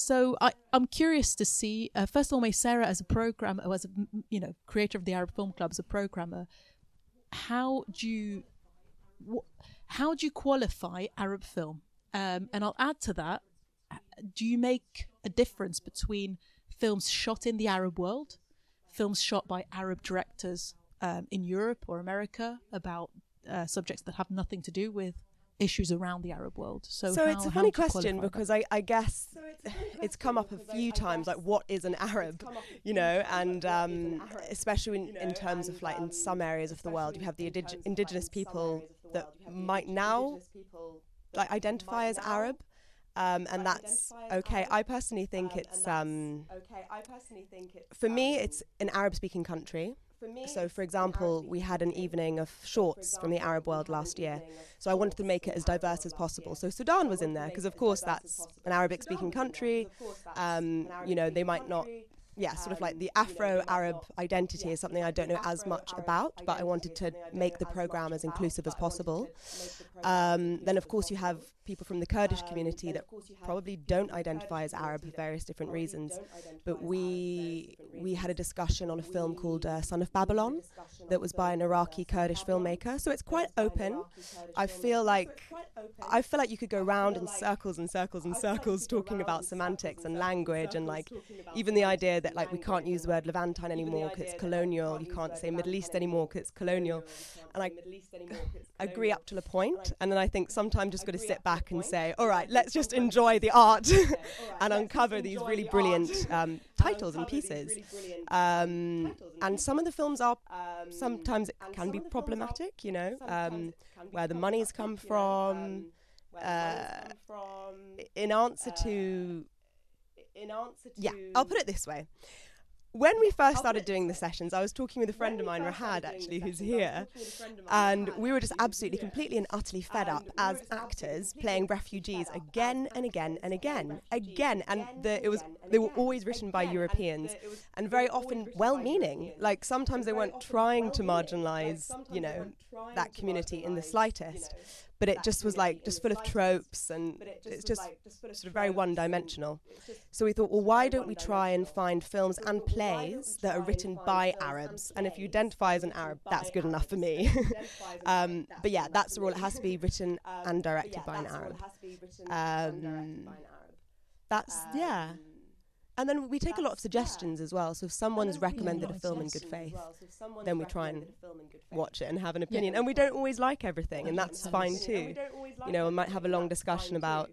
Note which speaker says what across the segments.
Speaker 1: So I'm curious to see, first of all, Sarah, as a programmer, as a creator of the Arab Film Club, as a programmer, how do you qualify Arab film? And I'll add to that, do you make a difference between films shot in the Arab world, films shot by Arab directors in Europe or America about subjects that have nothing to do with issues around the Arab world? So
Speaker 2: it's a funny question, because I guess it's come up a few times, like, what is an Arab, and especially in terms of, like, in some areas of the world, you have the indigenous people that might now, like, identify as Arab, and that's okay. I personally think it's, for me, it's an Arab-speaking country. So, for example, we had an evening of shorts from the Arab world last year. So I wanted to make it as diverse as possible. So Sudan was in there because, of course, that's an Arabic-speaking country. They might not... sort of like the Afro-Arab identity is something I don't know as much about, but I wanted to make the program as inclusive as possible. Then, of course, you have people from the Kurdish community that probably don't identify as Arab for various different reasons. But we had a discussion on a film called Son of Babylon that was by an Iraqi Kurdish filmmaker. So it's quite open. I feel like you could go round in circles and circles and circles talking about semantics and language, and, like, even the idea that, like, we can't use the word Levantine anymore because it's colonial. You can't say Middle East anymore because it's colonial. And I agree up to a point. And then I think sometimes just got to sit back and say, all right, let's just enjoy the art and uncover these really brilliant titles and pieces. And some of the films are, sometimes it can be problematic, where the money's come from. In answer to... I'll put it this way. When we first started doing the sessions, I was talking with a friend of mine, Rahad, actually, who's here, and we were just absolutely, completely and utterly fed up as actors playing refugees again and again and again. And they were always written by Europeans, and very often well-meaning. Like, sometimes they weren't trying to marginalise, that community in the slightest. But it just was, like, just full of tropes, and it's just sort of very one-dimensional. So we thought, well, why don't we try and find films and plays that are written by Arabs? And if you identify as an Arab, that's good enough for me. But yeah, that's the rule. It has to be written and directed by an Arab. And then we take a lot of suggestions as well. So if someone's recommended a film in good faith, then we try and watch it and have an opinion. And we don't always like everything, and that's fine too. We might have a long discussion about...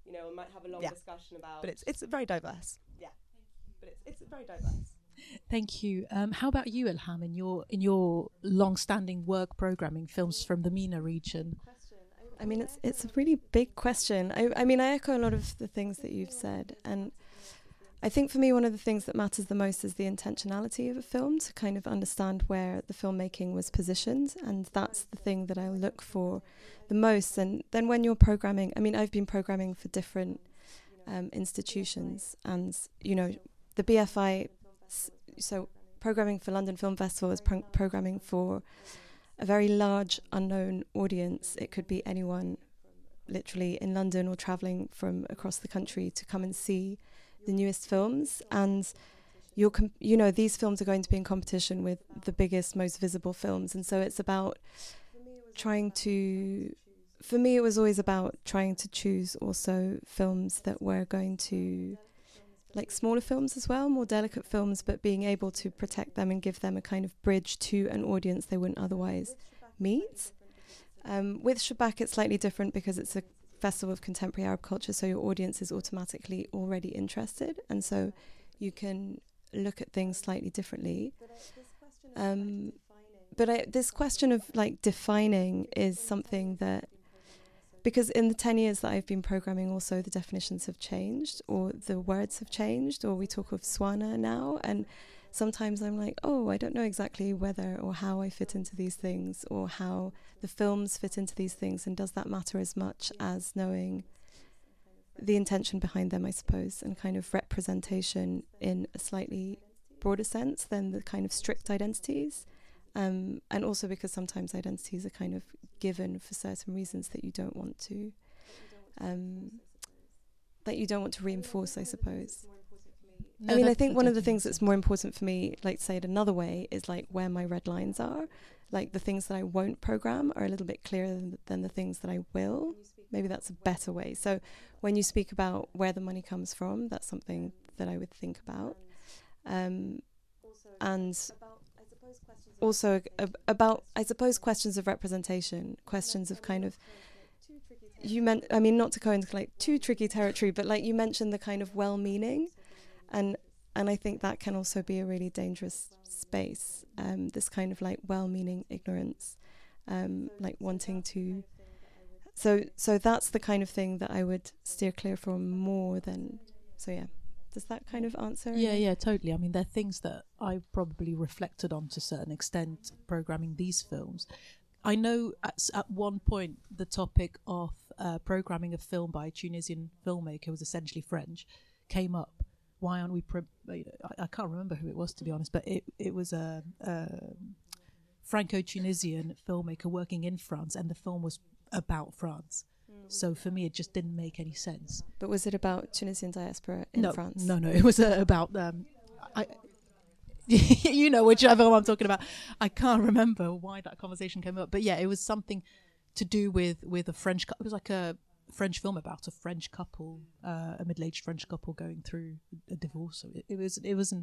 Speaker 2: But it's very diverse. It's very diverse.
Speaker 1: Thank you. How about you, Ilham, in your long-standing work programming films from the MENA region?
Speaker 3: I mean, it's a really big question. I mean, I echo a lot of the things that you've said, and I think for me one of the things that matters the most is the intentionality of a film, to kind of understand where the filmmaking was positioned, and that's the thing that I look for the most. And then when you're programming, I mean, I've been programming for different institutions, and the BFI, so programming for London Film Festival is programming for a very large unknown audience. It could be anyone literally in London or travelling from across the country to come and see the newest films, and these films are going to be in competition with the biggest, most visible films, and so it's about for me it was always about trying to choose also films that were going to, like, smaller films as well, more delicate films, but being able to protect them and give them a kind of bridge to an audience they wouldn't otherwise meet. With Shabak it's slightly different because it's a festival of contemporary Arab culture, so your audience is automatically already interested, and so you can look at things slightly differently. But this question of, like, defining is something that, because in the 10 years that I've been programming also, the definitions have changed, or the words have changed, or we talk of Swana now, and sometimes I'm like, oh, I don't know exactly whether or how I fit into these things, or how the films fit into these things, and does that matter as much as knowing the intention behind them, I suppose, and kind of representation in a slightly broader sense than the kind of strict identities. And also because sometimes identities are kind of given for certain reasons that you don't want to that you don't want to reinforce, I suppose.
Speaker 1: No,
Speaker 3: I mean, I
Speaker 1: that
Speaker 3: think one of the
Speaker 1: totally
Speaker 3: things
Speaker 1: makes
Speaker 3: that's more important for me, like to say it another way, is like where my red lines are. Like the things that I won't program are a little bit clearer than the things that I will. Maybe that's a better way. So when you speak about where the money comes from, that's something that I would think about. And also about, I suppose, questions of representation, questions of kind of, I mean, not to go into like too tricky territory, but like you mentioned the kind of well-meaning, and I think that can also be a really dangerous space, this kind of like well-meaning ignorance, like wanting to, so that's the kind of thing that I would steer clear from more than, so yeah. Does that kind of answer?
Speaker 1: Yeah, totally. I mean, there are things that I probably reflected on to a certain extent programming these films. I know at one point the topic of programming a film by a Tunisian filmmaker who was essentially French came up. Why aren't we... I can't remember who it was, to be honest, but it was a Franco-Tunisian filmmaker working in France, and the film was about France. So for me, it just didn't make any sense.
Speaker 3: But was it about Tunisian diaspora in France?
Speaker 1: No. It was about... you know whichever one I'm talking about. I can't remember why that conversation came up, but yeah, it was something to do with a French. It was like a French film about a French couple, a middle-aged French couple going through a divorce. So it wasn't.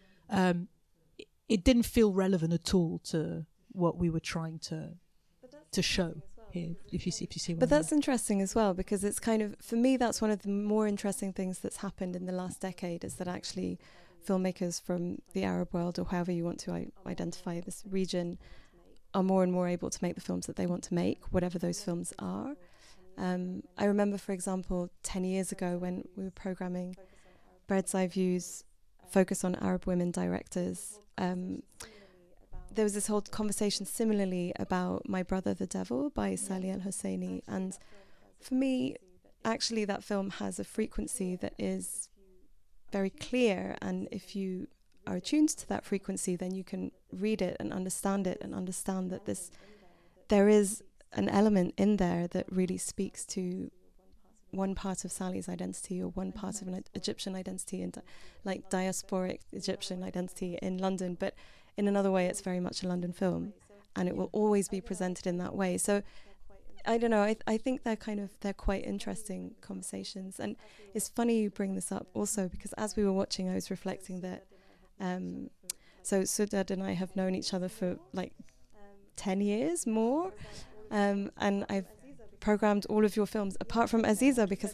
Speaker 1: It didn't feel relevant at all to what we were trying to show here. If you see.
Speaker 3: But that's interesting as well, because it's kind of, for me, that's one of the more interesting things that's happened in the last decade, is that actually filmmakers from the Arab world, or however you want to identify this region, are more and more able to make the films that they want to make, whatever those films are. I remember, for example, 10 years ago when we were programming Bird's Eye View's focus on Arab women directors, there was this whole conversation similarly about My Brother the Devil by Salih al-Husseini. And for me, actually, that film has a frequency that is very clear, and if you are attuned to that frequency, then you can read it and understand that there is an element in there that really speaks to one part of Salih's identity, or one part of an Egyptian identity, and like diasporic Egyptian identity in London. But in another way, it's very much a London film, and it will always be presented in that way. So I don't know, I think they're quite interesting conversations. And it's funny you bring this up also, because as we were watching, I was reflecting that so Sudad and I have known each other for like 10 years more, and I've programmed all of your films apart from Aziza, because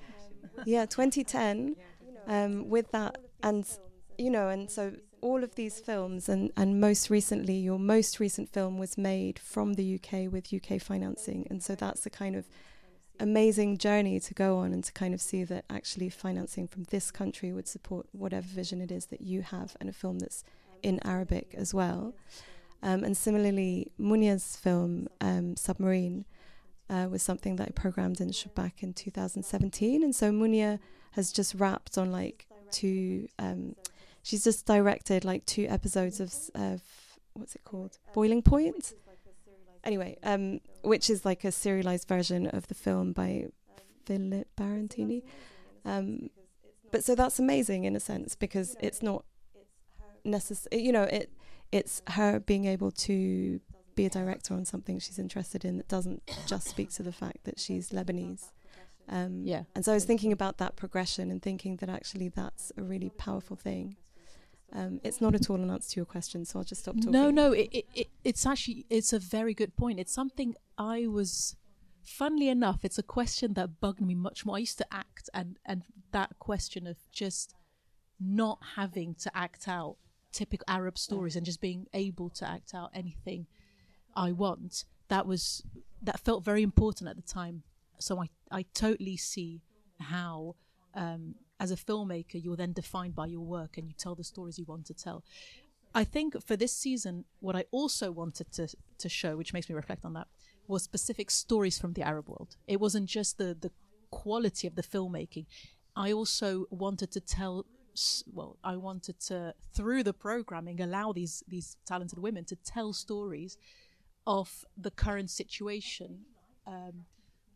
Speaker 3: 2010 with that, and and so all of these films, and most recently, your most recent film was made from the UK with UK financing. And so that's the kind of amazing journey to go on, and to kind of see that actually financing from this country would support whatever vision it is that you have, and a film that's in Arabic as well. And similarly, Munia's film, Submarine, was something that I programmed in Shabak in 2017. And so Munia has just wrapped on like she's just directed like 2 episodes of what's it called? Boiling Point? Anyway, which is like a serialized version of the film by Philip Barantini. But so that's amazing in a sense, because it's not necessary, it's her being able to be a director on something she's interested in that doesn't just speak to the fact that she's Lebanese. And so I was thinking about that progression, and thinking that actually that's a really powerful thing. It's not at all an answer to your question, so I'll just stop talking.
Speaker 1: No, it's a very good point. It's something I was, funnily enough, it's a question that bugged me much more. I used to act, and that question of just not having to act out typical Arab stories and just being able to act out anything I want, that felt very important at the time. So I totally see how as a filmmaker you're then defined by your work, and you tell the stories you want to tell. I think for this season, what I also wanted to show, which makes me reflect on that, was specific stories from the Arab world. It wasn't just the quality of the filmmaking. I also wanted to tell, I wanted to, through the programming, allow these talented women to tell stories of the current situation.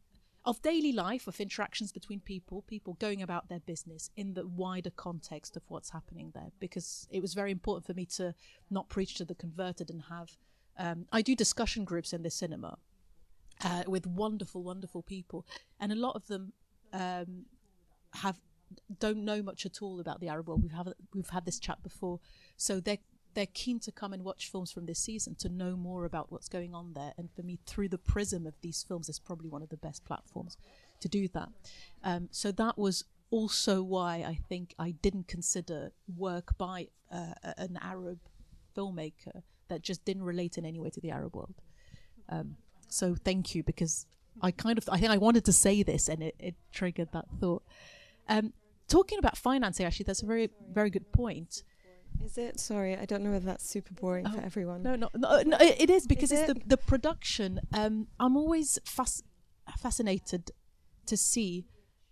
Speaker 1: of daily life, of interactions between people going about their business in the wider context of what's happening there, because it was very important for me to not preach to the converted and have I do discussion groups in the cinema with wonderful people, and a lot of them don't know much at all about the Arab world. We've had this chat before, so they're keen to come and watch films from this season to know more about what's going on there. And for me, through the prism of these films, is probably one of the best platforms to do that. So that was also why I think I didn't consider work by an Arab filmmaker that just didn't relate in any way to the Arab world. So thank you, because I think I wanted to say this and it triggered that thought. Talking about financing, actually, that's a very, very good point.
Speaker 3: Is it? Sorry, I don't know whether that's super boring for everyone.
Speaker 1: No, it is, because it's the production. I'm always fascinated to see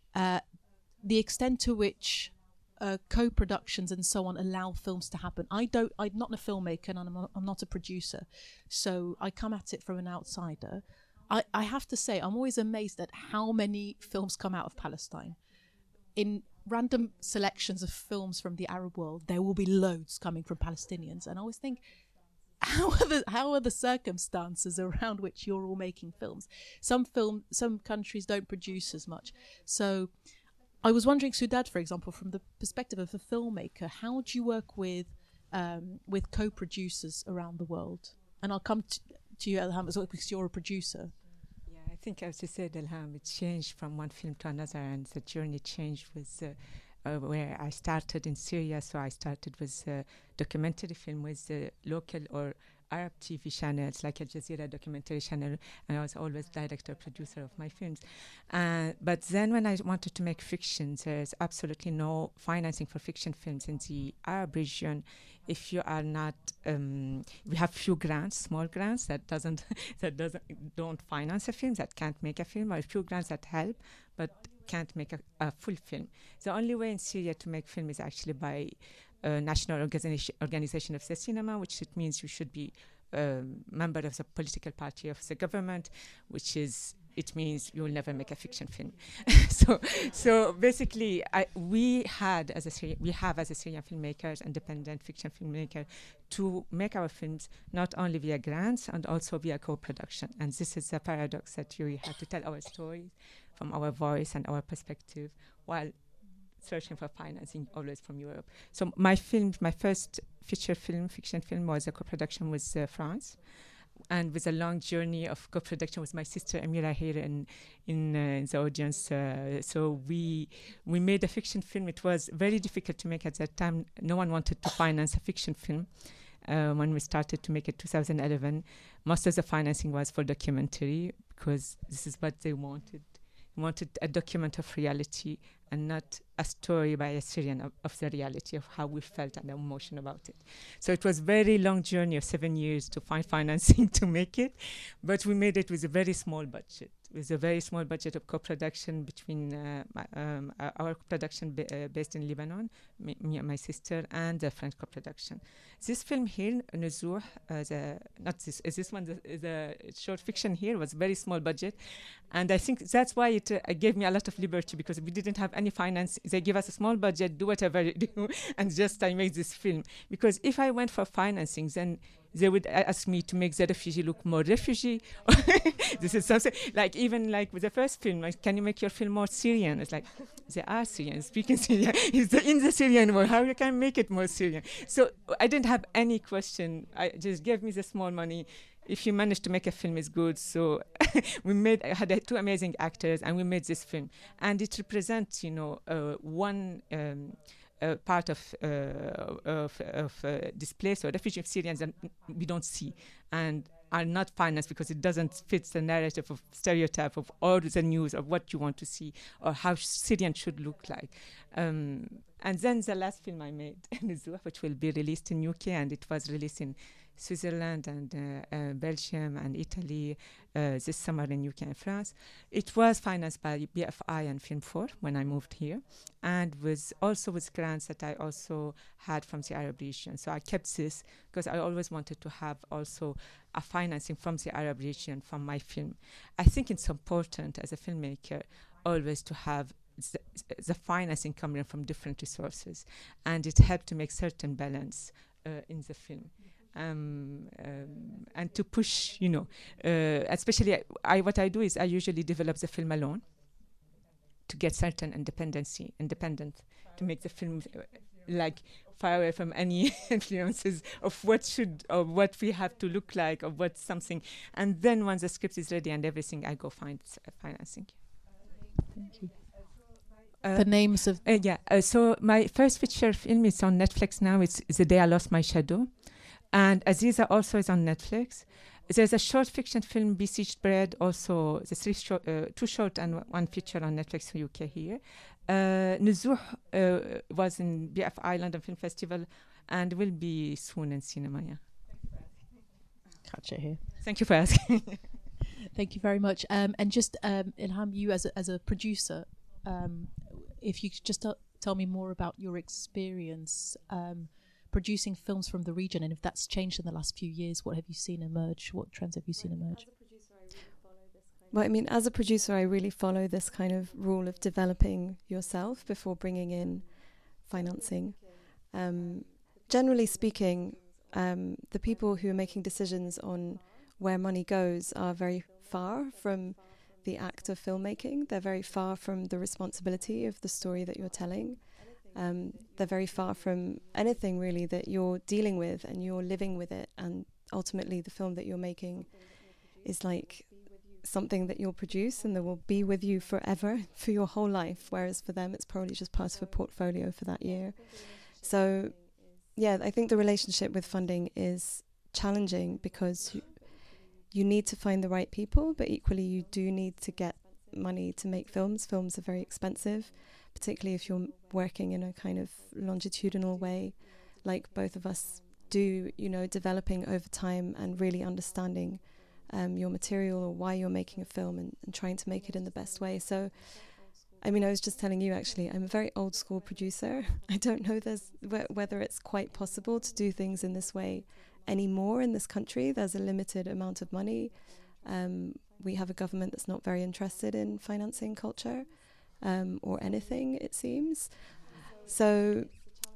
Speaker 1: the extent to which co-productions and so on allow films to happen. I'm not a filmmaker and I'm not a producer, so I come at it from an outsider. I have to say, I'm always amazed at how many films come out of Palestine. In random selections of films from the Arab world, there will be loads coming from Palestinians, and I always think, how are the circumstances around which you're all making films? Some countries don't produce as much. So I was wondering, Sudad, for example, from the perspective of a filmmaker, how do you work with co-producers around the world? And I'll come to you, Elham, as well, because you're a producer.
Speaker 4: I think, as you said, Elham, it changed from one film to another, and the journey changed with where I started in Syria. So I started with a documentary film with local or Arab TV channels like Al Jazeera documentary channel, and I was always director, producer of my films. But then when I wanted to make fiction, there's absolutely no financing for fiction films in the Arab region. If you are not, we have few grants, small grants that don't finance a film, that can't make a film, or a few grants that help, but can't make a full film. The only way in Syria to make film is actually by national organization of the cinema, which it means you should be a member of the political party of the government, it means you will never make a fiction film. so basically, we have as a Syrian filmmakers, independent fiction filmmaker, to make our films not only via grants and also via co-production. And this is the paradox, that we have to tell our stories from our voice and our perspective while searching for financing always from Europe. So my first fiction film was a co-production with France, and with a long journey of co-production with my sister Amira here in the audience. So we made a fiction film. It was very difficult to make at that time. No one wanted to finance a fiction film. When we started to make it 2011, most of the financing was for documentary, because this is what they wanted. Wanted a document of reality and not a story by a Syrian of the reality of how we felt and the emotion about it. So it was a very long journey of 7 years to find financing to make it, but we made it with a very small budget. With a very small budget of co-production between our production based in Lebanon, me and my sister, and the French co-production. This film here, Nuzuh, the short fiction here was very small budget, and I think that's why it gave me a lot of liberty, because we didn't have any finance. They give us a small budget, do whatever you do, and just I make this film. Because if I went for financing, then they would ask me to make the refugee look more refugee. This is something even with the first film, like, can you make your film more Syrian? It's like, they are Syrian, speaking Syrian. It's in the Syrian world. How you can make it more Syrian? So I didn't have any question. I just gave me the small money. If you manage to make a film, it's good. So I had two amazing actors, and we made this film, and it represents, one. Part of displaced or refugee Syrians that we don't see and are not financed because it doesn't fit the narrative of stereotype of all the news of what you want to see or how Syrian should look like. And then the last film I made, Nuzouh, which will be released in UK, and it was released in Switzerland and Belgium and Italy this summer in UK and France. It was financed by BFI and Film 4 when I moved here, and was also with grants that I also had from the Arab region. So I kept this because I always wanted to have also a financing from the Arab region from my film. I think it's important as a filmmaker always to have the financing coming from different resources, and it helped to make certain balance in the film. And to push, especially what I do is I usually develop the film alone to get certain independent to make the film like far away from any influences of what we have to look like or what something. And then once the script is ready and everything, I go find financing.
Speaker 1: Thank you. The names of
Speaker 4: so my first feature film is on Netflix now. It's The Day I Lost My Shadow. And Aziza also is on Netflix. There's a short fiction film, Besieged Bread, also the two short and one feature on Netflix UK here. Nuzouh was in BFI London Film Festival and will be soon in cinema. Yeah.
Speaker 1: Catch it here.
Speaker 4: Thank you for asking.
Speaker 1: Thank you very much. And just Ilham, you as a producer, if you could just tell me more about your experience producing films from the region, and if that's changed in the last few years. What have you seen emerge? What trends have you seen emerge?
Speaker 3: Well, I mean, as a producer, I really follow this kind of rule of developing yourself before bringing in financing. Generally speaking, the people who are making decisions on where money goes are very far from the act of filmmaking. They're very far from the responsibility of the story that you're telling. They're very far from anything really that you're dealing with, and you're living with it. And ultimately the film that you're making is like something that you'll produce and that will be with you forever, for your whole life, whereas for them it's probably just part of a portfolio for that year. So yeah, I think the relationship with funding is challenging because you need to find the right people, but equally you do need to get money to make films. Films are very expensive, particularly if you're working in a kind of longitudinal way, like both of us do, developing over time and really understanding your material or why you're making a film and trying to make it in the best way. So, I mean, I was just telling you, actually, I'm a very old school producer. I don't know whether it's quite possible to do things in this way anymore in this country. There's a limited amount of money. We have a government that's not very interested in financing culture or anything, it seems. So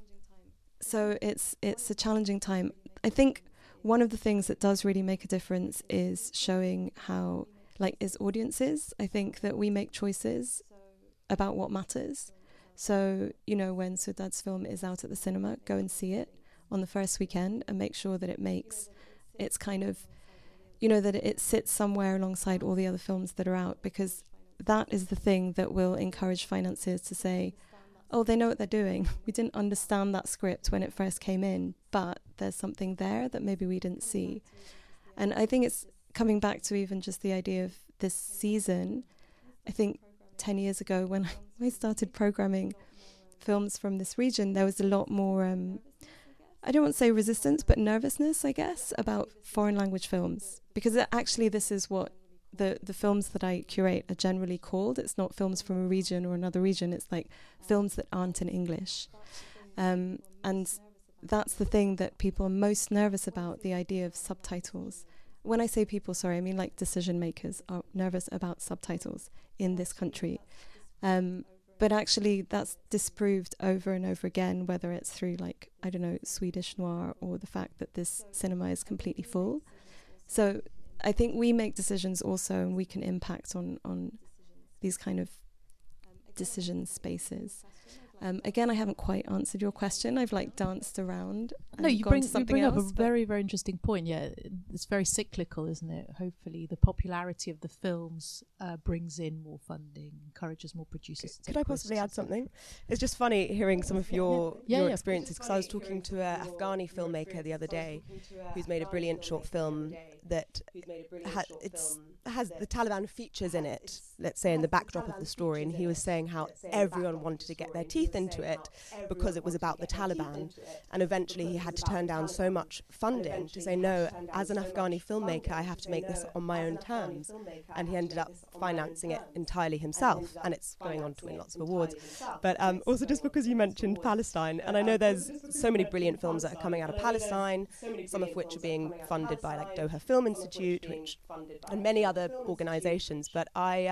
Speaker 3: it's a challenging time. I think one of the things that does really make a difference is showing how, as audiences, I think that we make choices about what matters. So, when Sudad's film is out at the cinema, go and see it on the first weekend and make sure that it's kind of, that it sits somewhere alongside all the other films that are out, because that is the thing that will encourage financiers to say, oh, they know what they're doing. We didn't understand that script when it first came in, but there's something there that maybe we didn't see. And I think it's coming back to even just the idea of this season. I think 10 years ago when I started programming films from this region, there was a lot more, I don't want to say resistance, but nervousness, I guess, about foreign language films. Because actually this is what the films that I curate are generally called. It's not films from a region or another region. It's like films that aren't in English. And that's the thing that people are most nervous about, the idea of subtitles. When I say people, sorry, I mean like decision makers are nervous about subtitles in this country. But actually that's disproved over and over again, whether it's through Swedish noir or the fact that this cinema is completely full. So I think we make decisions also, and we can impact on these kind of decision spaces. Again, I haven't quite answered your question. I've danced around. and
Speaker 1: No, you
Speaker 3: go on
Speaker 1: bring,
Speaker 3: to
Speaker 1: you
Speaker 3: something
Speaker 1: bring up
Speaker 3: else.
Speaker 1: a very, very interesting point. Yeah, it's very cyclical, isn't it? Hopefully, the popularity of the films brings in more funding, encourages more producers to take
Speaker 2: Could I possibly
Speaker 1: risks,
Speaker 2: add something? It's just funny hearing some of your
Speaker 1: Yeah.
Speaker 2: experiences, because I was talking to an Afghani filmmaker the other day who's made a brilliant short film that has the Taliban features in it, let's say in the backdrop of the story, and he was saying how everyone wanted to get their teeth into it because it was about the Taliban, and eventually he had to turn down so much funding to say, no, as an Afghani filmmaker I have to make this on my own terms, and he ended up financing it entirely himself, and it's going on to win lots of awards. But also, just because you mentioned Palestine, and I know there's so many brilliant films that are coming out of Palestine, some of which are being funded by like Doha Film Institute, and many other organisations. But I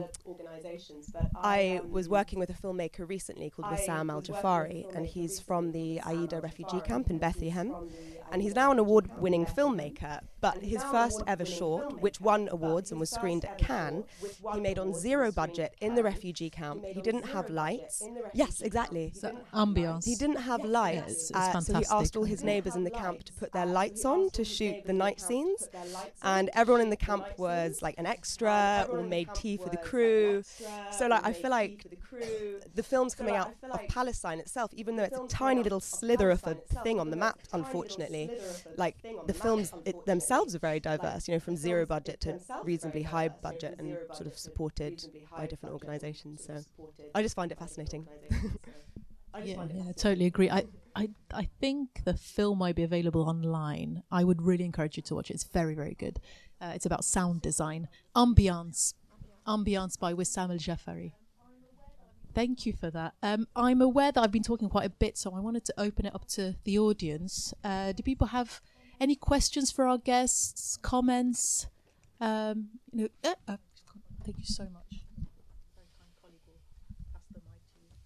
Speaker 2: was working with a filmmaker recently called Wissam Al Jafari, and he's from the Aida refugee camp in Bethlehem, and he's now an award-winning filmmaker. But his first ever short, which won awards and was screened at Cannes, he made on zero budget in the refugee camp. He didn't have lights. Yes, exactly.
Speaker 1: So ambience.
Speaker 2: He didn't have lights, so he asked all his neighbours in the camp to put their lights on to shoot the night scenes, and everyone in the camp was like an extra or made tea for the crew. So like I feel like the films coming out of Palestine itself, even though it's a tiny little slither of a thing on the map, unfortunately, like the films themselves are very diverse, you know, from zero budget to reasonably high budget and sort of supported by different organisations. So I just find it fascinating.
Speaker 1: Yeah, I totally agree. I think the film might be available online. I would really encourage you to watch it. It's very, very good. It's about sound design. Ambiance by Wissam Al Jafari. Thank you for that. I'm aware that I've been talking quite a bit, so I wanted to open it up to the audience. Do people have any questions for our guests, comments? Thank you so much. Very kind colleague will pass the mic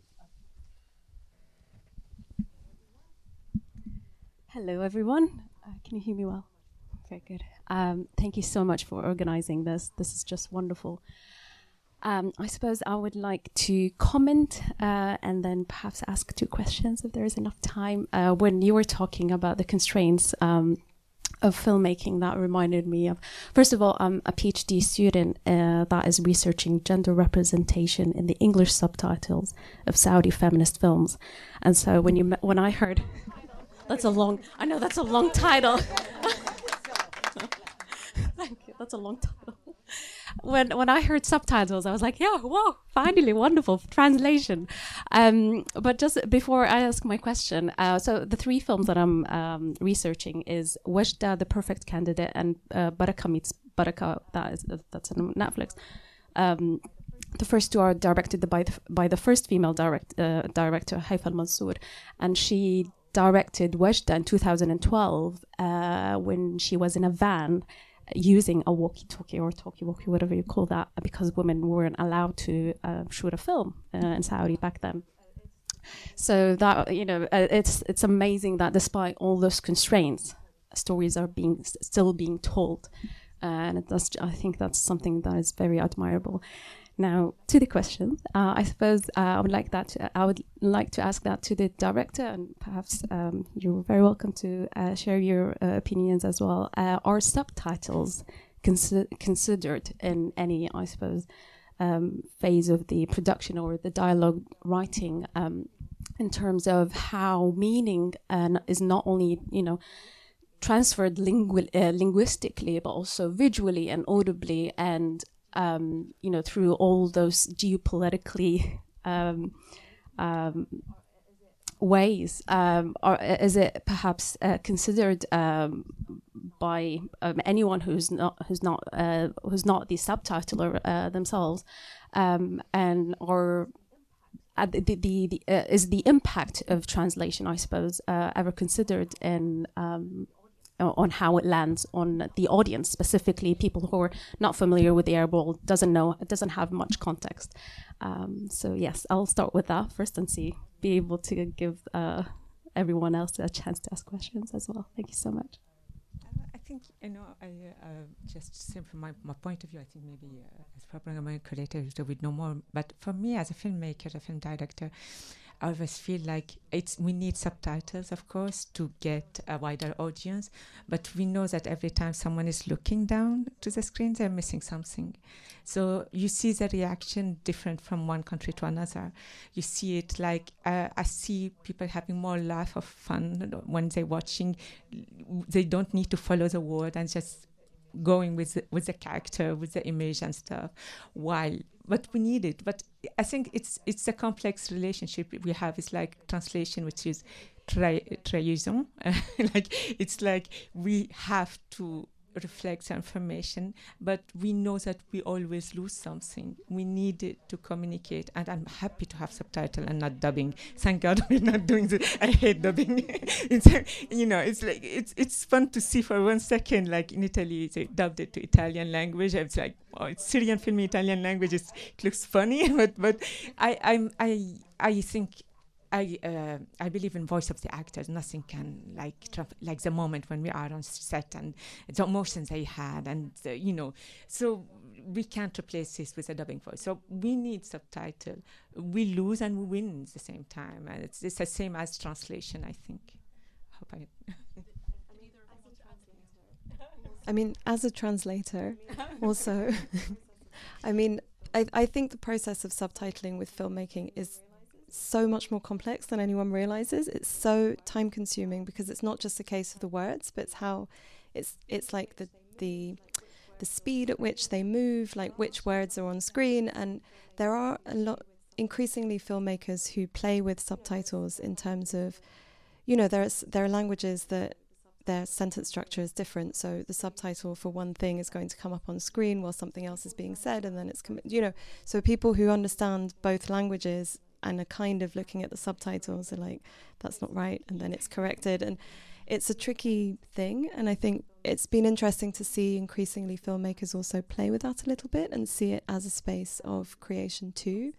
Speaker 1: to you.
Speaker 5: Hello, everyone. Can you hear me well? Very good. Thank you so much for organizing this. This is just wonderful. I suppose I would like to comment and then perhaps ask 2 questions if there is enough time. When you were talking about the constraints of filmmaking, that reminded me of, first of all, I'm a PhD student that is researching gender representation in the English subtitles of Saudi feminist films. And so when I heard, that's a long title. Thank you, that's a long title. When I heard subtitles, I was like, yeah, whoa, finally, wonderful translation. But just before I ask my question, so the 3 films that I'm researching is Wajda, The Perfect Candidate, and Baraka Meets Baraka, that's on Netflix. The first 2 are directed by the first female director, Haifa Al-Mansour, and she directed Wajda in 2012 when she was in a van using a walkie-talkie or talkie-walkie, whatever you call that, because women weren't allowed to shoot a film in Saudi back then. So that, you know, it's amazing that despite all those constraints, stories are still being told, and I think that's something that is very admirable. Now, to the question, I suppose I would like to ask that to the director, and perhaps you're very welcome to share your opinions as well. Are subtitles considered in any, I suppose, phase of the production or the dialogue writing, in terms of how meaning is not only, you know, transferred linguistically, but also visually and audibly, and you know, through all those geopolitically ways, or is it perhaps considered by anyone who's not the subtitler themselves, and or is the impact of translation, I suppose, ever considered in on how it lands on the audience, specifically people who are not familiar with the Arab world, doesn't have much context. So yes, I'll start with that first and be able to give everyone else a chance to ask questions as well. Thank you so much.
Speaker 4: I think, you know, just from my point of view, I think maybe as program creators would know more. But for me, as a filmmaker, a film director, I always feel like we need subtitles, of course, to get a wider audience. But we know that every time someone is looking down to the screen, they're missing something. So you see the reaction different from one country to another. You see it like, I see people having more laugh of fun when they're watching. They don't need to follow the word and just going with the character, with the image and stuff. But we need it. But I think it's a complex relationship we have. It's like translation, which is trahison. Like it's like we have to reflect the information, but we know that we always lose something. We need it to communicate, and I'm happy to have subtitle and not dubbing. Thank God we're not doing this. I hate dubbing. It's like it's fun to see for 1 second, like in Italy they dubbed it to Italian language. It's like, oh, it's Syrian film in Italian language. It looks funny, but I think. I believe in voice of the actors. Nothing can like the moment when we are on set and the emotions they had, and so we can't replace this with a dubbing voice. So we need subtitle. We lose and we win at the same time, and it's the same as translation, I think.
Speaker 3: I mean, as a translator, also, I think the process of subtitling with filmmaking is so much more complex than anyone realizes. It's so time consuming because it's not just a case of the words, but it's how it's like the speed at which they move, like which words are on screen. And there are increasingly filmmakers who play with subtitles in terms of, there are languages that their sentence structure is different, so the subtitle for one thing is going to come up on screen while something else is being said, and then it's so people who understand both languages and are kind of looking at the subtitles are like, that's not right, and then it's corrected. And it's a tricky thing, and I think it's been interesting to see increasingly filmmakers also play with that a little bit and see it as a space of creation too.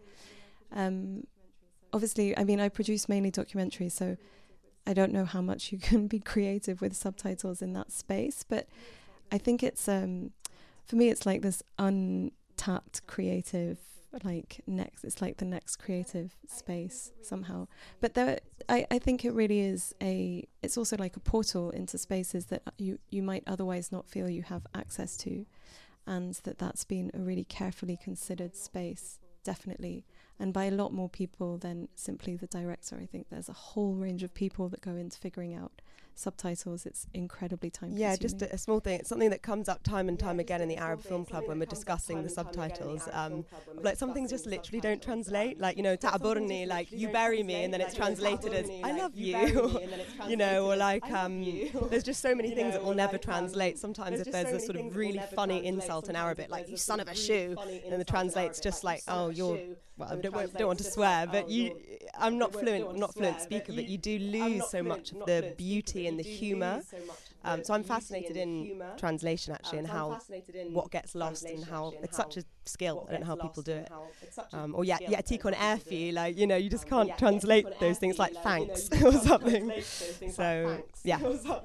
Speaker 3: Obviously, I produce mainly documentaries, so I don't know how much you can be creative with subtitles in that space, but I think it's, for me, it's like this untapped creative it's like the next creative space somehow. But I think it really is it's also like a portal into spaces that you might otherwise not feel you have access to, and that's been a really carefully considered space, definitely, and by a lot more people than simply the director. I think there's a whole range of people that go into figuring out subtitles. It's incredibly time consuming.
Speaker 2: Yeah, just a small thing. It's something that comes up time and time again in the Arab Film Club when we're discussing the subtitles. Like some things just literally don't translate. Like, ta'aburni, like you bury me, and then it's translated as I love you. Or like there's just so many things that will never translate. Sometimes if there's a sort of really funny insult in Arabic, like you son of a shoe, and the translates just like, oh, you're, well, I don't want to swear, but I'm not fluent speaker, but you do lose so much of the beauty and the humour. So I'm fascinated in translation actually, and how what gets lost, and how it's such a skill. I don't know how people do it. Or yatik on air for you, like you just can't translate those things like thanks or something. So yeah.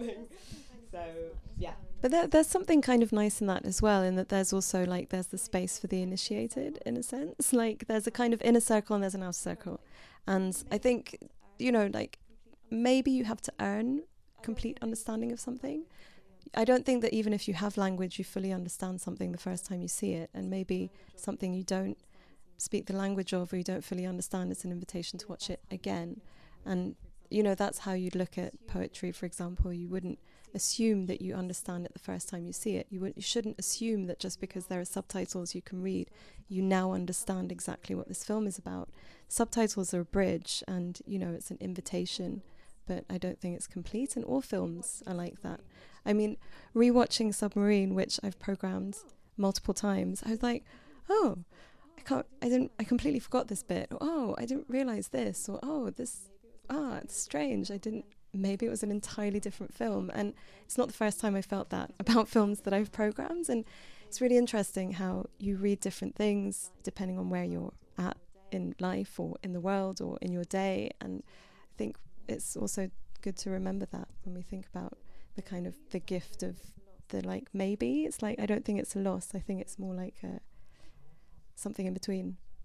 Speaker 3: But there's something kind of nice in that as well, in that there's also there's the space for the initiated, in a sense. Like there's a kind of inner circle and there's an outer circle. And I think, maybe you have to earn complete understanding of something. I don't think that even if you have language, you fully understand something the first time you see it. And maybe something you don't speak the language of, or you don't fully understand, it's an invitation to watch it again. And, that's how you'd look at poetry, for example. You wouldn't assume that you understand it the first time you see it. You shouldn't assume that just because there are subtitles you can read, you now understand exactly what this film is about. Subtitles are a bridge, and it's an invitation, but I don't think it's complete, and all films are like that. Rewatching Submarine, which I've programmed multiple times, I was like, oh, I completely forgot this bit, or oh, I didn't realize this, or oh, it's strange, maybe it was an entirely different film. And it's not the first time I felt that about films that I've programmed. And it's really interesting how you read different things depending on where you're at in life, or in the world, or in your day. And I think it's also good to remember that when we think about the kind of the gift of the maybe. It's I don't think it's a loss. I think it's more like something in between.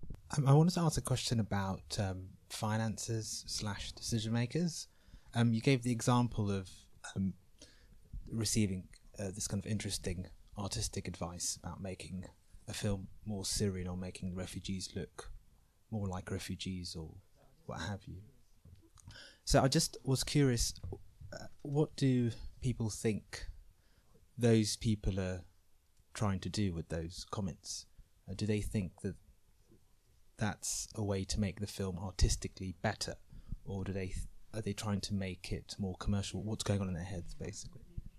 Speaker 6: I wanted to ask a question about finances / decision makers. You gave the example of receiving this kind of interesting artistic advice about making a film more Syrian or making refugees look more like refugees or what have you. So I just was curious, what do people think those people are trying to do with those comments? Do they think that that's a way to make the film artistically better, or are they trying to make it more commercial? What's going on in their heads, basically?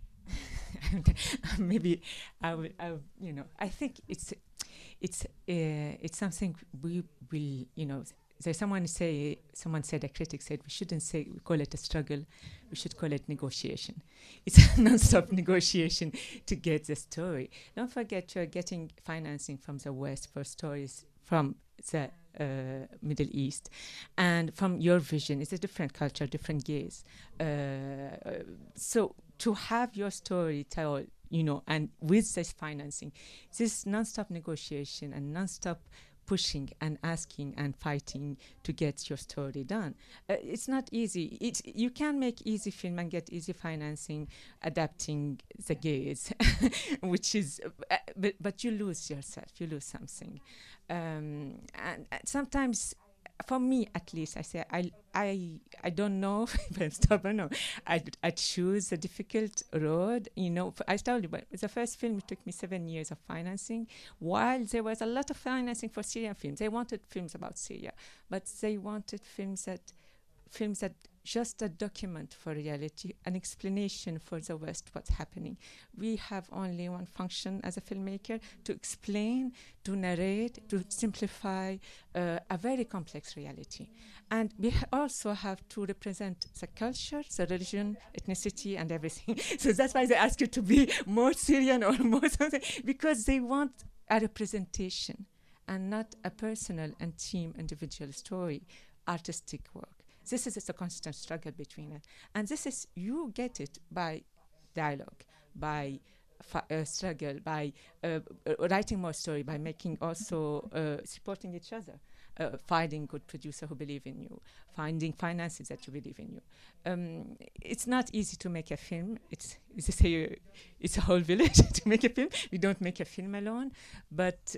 Speaker 4: Maybe I I think it's something we will, someone said, a critic said, we shouldn't call it a struggle, we should call it negotiation. It's a non-stop negotiation to get the story. Don't forget you're getting financing from the West for stories from the Middle East, and from your vision. It's a different culture, different gaze. So to have your story told, and with this financing, this non-stop negotiation and non-stop pushing and asking and fighting to get your story done. It's not easy. You can make easy film and get easy financing, adapting the gaze, which is, but you lose yourself. You lose something, and sometimes. For me, at least, I say I don't know if I'm stubborn or I choose a difficult road. I told you, but the first film, it took me 7 years of financing. While there was a lot of financing for Syrian films, they wanted films about Syria, but they wanted films that just a document for reality, an explanation for the West what's happening. We have only one function as a filmmaker: to explain, to narrate, to simplify a very complex reality. And we also have to represent the culture, the religion, ethnicity, and everything. So that's why they ask you to be more Syrian or more something, because they want a representation and not a personal and team individual story, artistic work. This is a constant struggle between it. And you get it by dialogue, by struggle, by writing more story, by making also supporting each other, finding good producer who believe in you, finding finances that you believe in you. It's not easy to make a film. It's a whole village to make a film. We don't make a film alone, but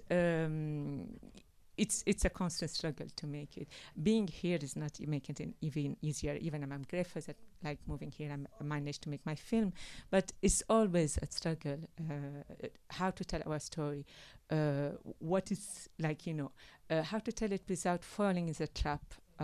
Speaker 4: it's a constant struggle to make it. Being here is not making it even easier. Even I'm grateful that, like, moving here, I managed to make my film. But it's always a struggle. How to tell our story? What is how to tell it without falling in the trap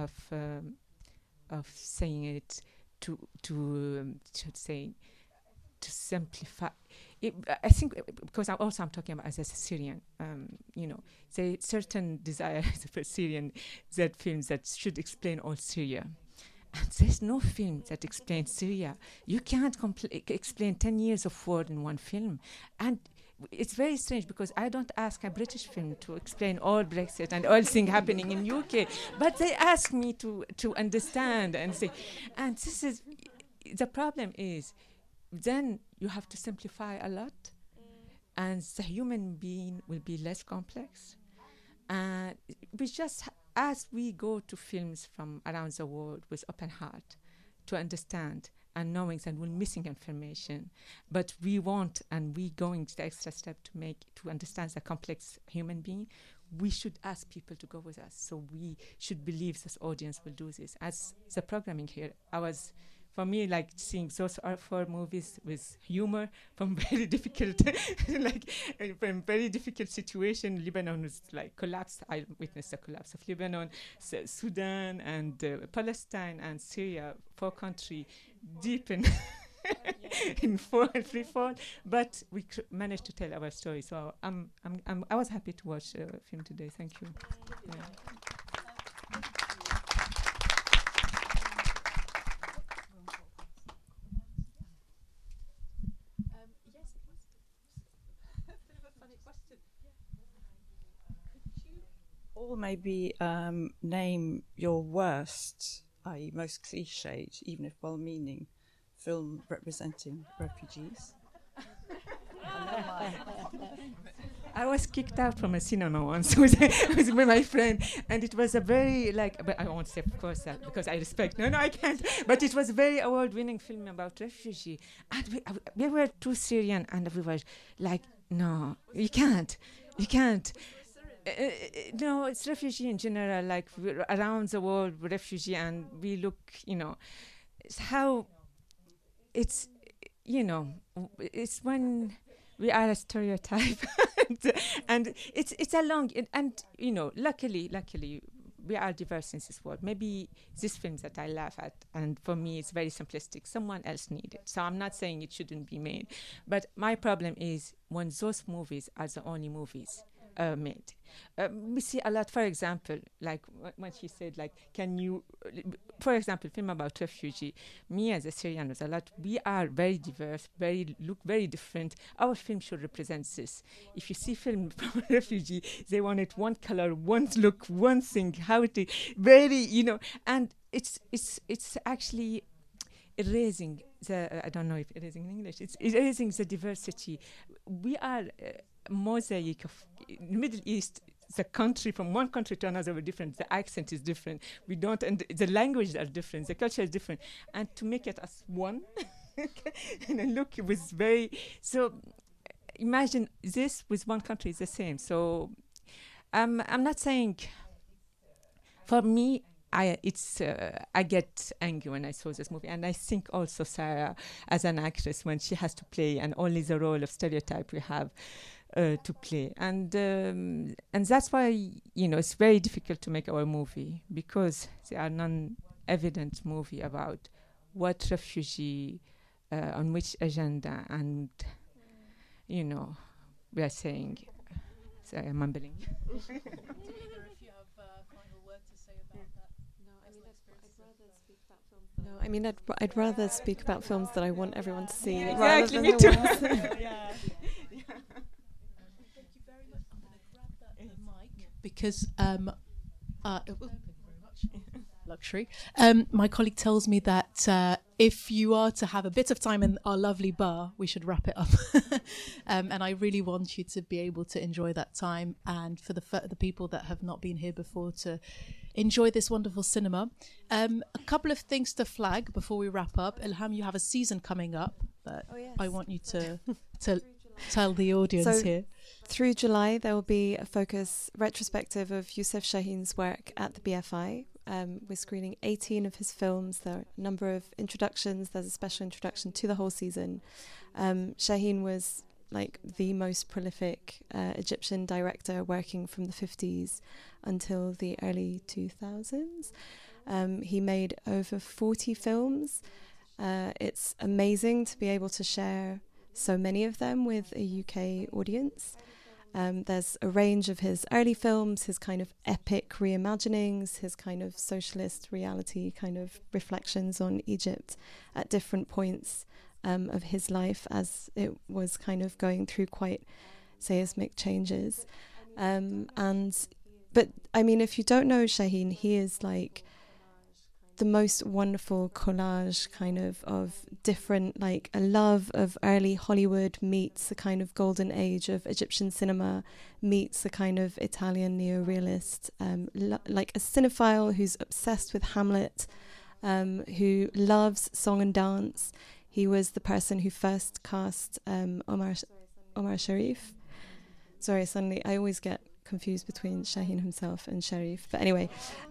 Speaker 4: of saying it to simplify. I think because I'm talking about as a Syrian, there certain desires for Syrian that films that should explain all Syria. And there's no film that explains Syria. You can't explain 10 years of war in one film. And it's very strange because I don't ask a British film to explain all Brexit and all things happening in UK, but they ask me to understand and say, and this is, the problem is, then you have to simplify a lot, and the human being will be less complex. And we just, as we go to films from around the world with open heart to understand and knowing that we're missing information, but we want, and we going to the extra step to understand the complex human being, we should ask people to go with us. So we should believe this audience will do this. As the programming here, for me, like seeing those 4 movies with humor from very difficult, from very difficult situation. Lebanon was collapsed. I witnessed the collapse of Lebanon, Sudan, and Palestine, and Syria. 4 countries deep in in free fall, but we managed to tell our story. So I was happy to watch the film today. Thank you. Yeah.
Speaker 7: Or maybe name your worst, i.e. most cliched, even if well-meaning, film representing refugees.
Speaker 4: I was kicked out from a cinema once with my friend, and it was a very but I won't say, of course, because I respect. No, I can't. But it was a very award-winning film about refugee, and we were two Syrian, and we were like, no, you can't. No, it's refugee in general. Like around the world, refugee, and we look, it's how it's, it's when we are a stereotype, and it's a long and luckily we are diverse in this world. Maybe these films that I laugh at, and for me it's very simplistic. Someone else needs it, so I'm not saying it shouldn't be made. But my problem is when those movies are the only movies made. We see a lot, for example, like when she said, like, can you, for example, film about refugee. Me as a Syrian was a lot. We are very diverse, look very different. Our film should represent this. If you see film from a refugee, they wanted one color, one look, one thing. How it very, and it's actually erasing the. I don't know if erasing in English. It's erasing the diversity. We are. Mosaic of Middle East, the country from one country to another, we're different. The accent is different. We don't, and the language are different. The culture is different, and to make it as one, and look, it was very. So, imagine this with one country is the same. So, I'm not saying. For me, I get angry when I saw this movie, and I think also Sarah, as an actress, when she has to play and only the role of stereotype we have. To play, and that's why it's very difficult to make our movie, because there are non-evident movie about what refugee on which agenda, and we are saying. Sorry, I'm mumbling.
Speaker 1: Either if you have final word to say about that.
Speaker 3: No, I mean, I'd rather speak about films that I want everyone to see.
Speaker 4: Exactly, me too.
Speaker 1: Because luxury. My colleague tells me that if you are to have a bit of time in our lovely bar, we should wrap it up. And I really want you to be able to enjoy that time, and for the people that have not been here before to enjoy this wonderful cinema. A couple of things to flag before we wrap up. Ilham, you have a season coming up that I want you to tell the audience here.
Speaker 3: Through July, there will be a focus retrospective of Youssef Chaheen's work at the BFI. We're screening 18 of his films. There are a number of introductions. There's a special introduction to the whole season. Chaheen was like the most prolific Egyptian director, working from the 50s until the early 2000s. He made over 40 films. It's amazing to be able to share so many of them with a UK audience. There's a range of his early films, his kind of epic reimaginings, his kind of socialist reality kind of reflections on Egypt at different points of his life as it was kind of going through quite seismic changes. But I mean, if you don't know Chaheen, he is like the most wonderful collage kind of different, like a love of early Hollywood meets the kind of golden age of Egyptian cinema meets the kind of Italian neorealist, like a cinephile who's obsessed with Hamlet, who loves song and dance. He was the person who first cast Omar Sharif. Sorry, suddenly I always get confused between Chaheen himself and Sharif. But anyway,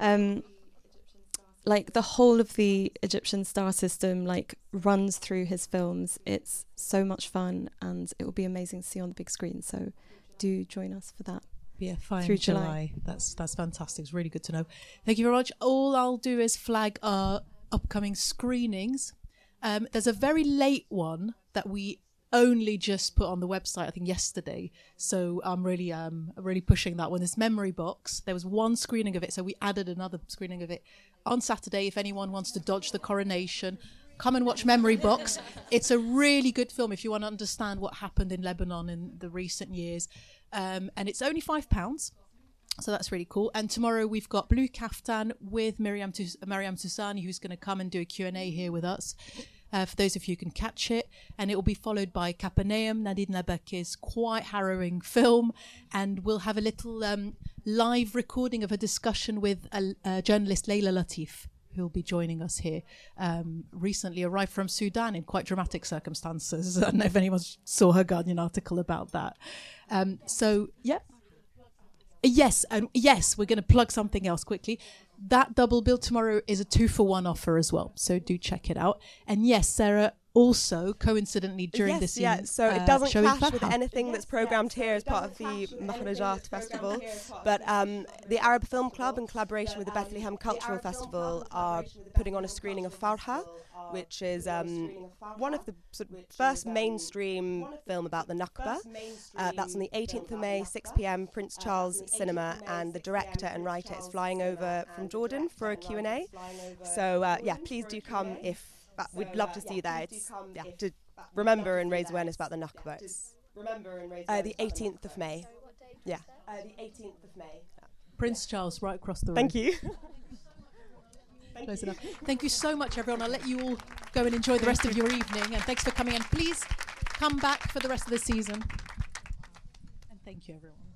Speaker 3: like the whole of the Egyptian star system like runs through his films. It's so much fun, and it will be amazing to see on the big screen. So do join us for that.
Speaker 1: Yeah, fine.
Speaker 3: Through
Speaker 1: July. That's fantastic. It's really good to know. Thank you very much. All I'll do is flag our upcoming screenings. There's a very late one that we only just put on the website, I think yesterday. So I'm really pushing that one. This Memory Box. There was one screening of it, so we added another screening of it on Saturday. If anyone wants to dodge the coronation, come and watch Memory Box. It's a really good film if you want to understand what happened in Lebanon in the recent years. And it's only £5. So that's really cool. And tomorrow we've got Blue Kaftan with Mariam Toussani, who's going to come and do a Q&A here with us. for those of you who can catch it. And it will be followed by Capernaum, Nadine Labek's quite harrowing film. And we'll have a little live recording of a discussion with a journalist, Leila Latif, who'll be joining us here. Recently arrived from Sudan in quite dramatic circumstances. I don't know if anyone saw her Guardian article about that. So, yeah. Yes, we're going to plug something else quickly. That double bill tomorrow is a 2-for-1 offer as well, so do check it out. And yes, Sarah, also coincidentally during this year,
Speaker 2: so it doesn't clash with anything that's programmed here as part of the Mahrajat Festival, but the Arab Film Club, in collaboration with the Bethlehem Cultural Festival, are putting on a screening of Farha, which is one of the sort of first mainstream film about the Nakba. That's on the 18th of May, 6 p.m, Prince Charles Cinema, and the director and writer is flying over from Jordan for a Q&A. So please do come if we'd love to see you there. It's to remember and raise awareness about the Nakba. The 18th of May. Yeah. The 18th of May.
Speaker 1: Prince Charles, right across the room.
Speaker 2: Thank you.
Speaker 1: Close enough. Thank you so much, everyone. I'll let you all go and enjoy the rest of your evening. And thanks for coming. And please come back for the rest of the season. And thank you, everyone.